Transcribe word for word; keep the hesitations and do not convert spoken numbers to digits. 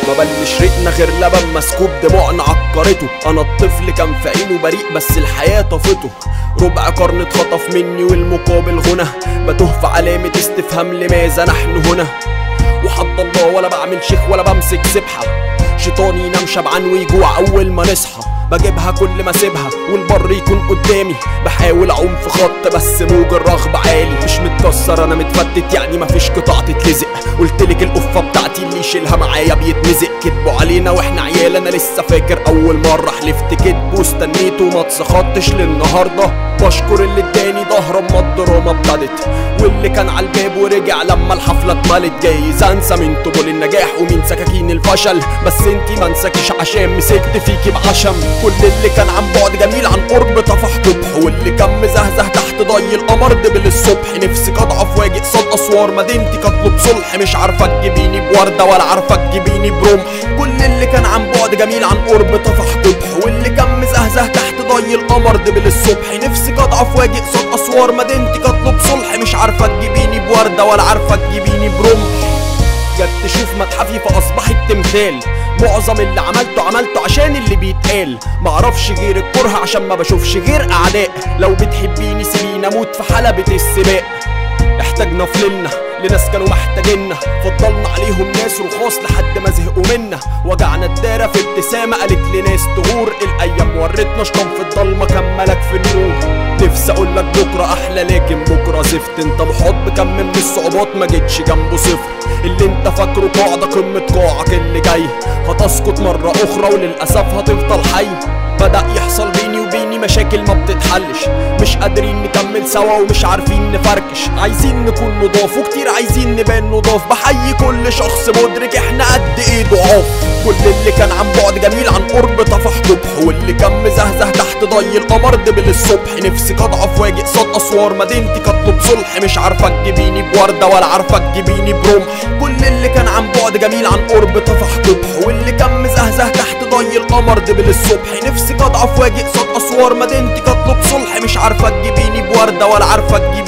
ما بلش ريقنا غير لبن مسكوب دموعنا عكرته. انا الطفل كان في عينه بريء بس الحياة طفته. ربع قرن اتخطف مني والمقابل غنى، بتوه في علامة استفهام لماذا نحن هنا. وحد الله ولا بعمل شيخ ولا بمسك سبحة، شيطاني ينام شبعان ويجوع اول ما نصحى. بجيبها كل ما اسيبها والبر يكون قدامي، بحاول اعوم في خط بس موج الرغبة عالي. مش متكسر انا متفتت يعني مفيش قطع تتلزق. قلتلك القفة بتاعتي اللي يشيلها معايا بيتمزق. كدبوا علينا واحنا عيال، انا لسه فاكر اول مرة حلفت كدب واستنيته وما اتسخطتش للنهاردة. بشكر اللي اداني ظهر اما الدراما ابتدت، واللي كان على الباب ورجع لما الحفلة اتملت. جايز انسى من طبول النجاح ومن سكاكين الفشل، بس انتي منساكيش عشان مسكت فيكي بعشم. كل اللي كان عن بعد جميل عن قرب طفح قبح، واللي كان مزهزه تحت ضي القمر دبل الصبح. نفسي اضعف واجي قصاد اسوار مدينتي كاطلب صلح، مش عارفه تجيبيني بورده ولا عارفه تجيبيني برمح. كل اللي كان عن بعد جميل عن قرب طفح قبح، واللي كان مزهزه تحت ضي القمر دبل الصبح. نفسي اضعف واجي قصاد اسوار مدينتي كاطلب صلح، مش عارفه تجيبيني بورده ولا عارفه تجيبيني برمح. جت تشوف متحفي فاصبحت تمثال، معظم اللي عملته عملته عشان اللي بيتقال. معرفش غير الكره عشان ما بشوفش غير اعداء. لو بتحبيني سيبيني اموت في حلبة السباق. احتاجنا فللنا لناس كانوا محتاجيننا، فضلنا عليهم ناس رخاص لحد ما زهقوا منا. وجعنا الدارة في ابتسامة قالت لناس تغور، الايام ورتنا شطان في الضلمة كملك في النور. نفسي اقولك بكرة احلى لكن بكرة زفت. انت محاط بكم من الصعوبات ما جيتش جنبه صفر. اللي انت فاكره قاعدة قمة قاعك اللي جاي، هتسقط مرة اخرى وللاسف هتفضل حي. بدأ يحصل بيني وبيني مشاكل ما بتتحلش، مش قادرين نكمل سوا ومش عارفين نفركش. عايزين نكون نضاف وكتير عايزين نبان نضاف. بحيي كل شخص مدرك احنا قد ايه ضعاف. كل اللي كان عن بعد جميل عن قرب طفح قبح، واللي كان مزهزه تحت ضي القمر دبل الصبح. نفسي اضعف واجي قصاد اسوار مدينتي كاطلب صلح، مش عارفه تجيبيني بورده ولا عارفه تجيبيني برمح. كل اللي كان عن بعد جميل عن قرب طفح قبح، واللي كان مزهزه تحت ضي القمر دبل الصبح. نفسي اضعف واجي قصاد اسوار مدينتي كاطلب صلح، مش عارفه تجيبيني بورده ولا عارفه تجيبيني